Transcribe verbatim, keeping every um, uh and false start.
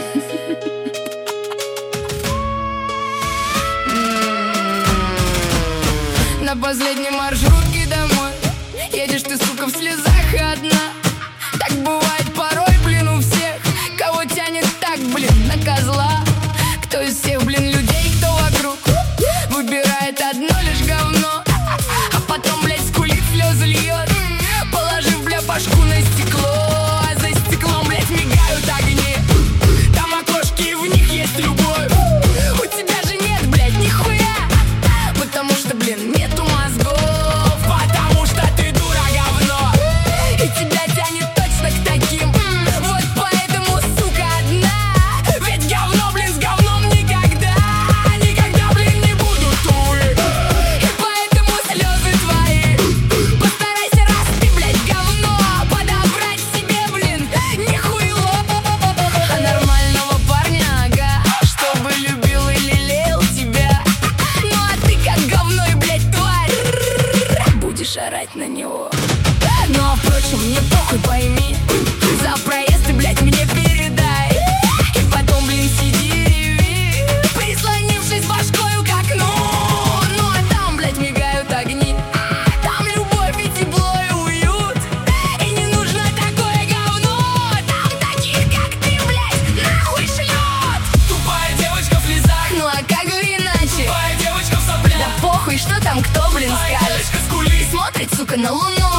На последней маршрутке домой едешь ты, сука, в слезах одна. Так бывает порой, блин, у всех, кого тянет так, блин, на козла. Кто из всех, блин, людей, кто вокруг, выбирает одно лишь говно, а потом, блядь, скулит, слезы льет, положив, бля, башку на стекло. А за стеклом, блядь, мигают огни, там окошки, и в них есть любовь. У тебя же нет, блядь, нихуя, потому что, блин, нету мозгов, потому что ты дура, говно, и тебя тянет точно к таким. Вот поэтому, сука, одна, ведь говно, блин, с говном никогда, никогда, блин, не будут, увы. И поэтому слезы твои, постарайся, раз ты, блядь, говно, подобрать себе, блин, нихуйло. А нормального парня, ага, чтобы любил и лелеял тебя. Ну а ты как говно и, блядь, тварь, будешь орать на него. Ну а впрочем, мне похуй, пойми, за проезд ты, блядь, мне передай. И потом, блин, сиди и реви, прислонившись башкою к окну. Ну а там, блядь, мигают огни, там любовь и тепло и уют. И не нужно такое говно, там таких, как ты, блядь, нахуй шлет. Тупая девочка в слезах, Ну а как же иначе? тупая девочка в соплях, Да похуй, что там кто, блин, тупая скажет. девочка скулит, Смотрит, сука, на луну.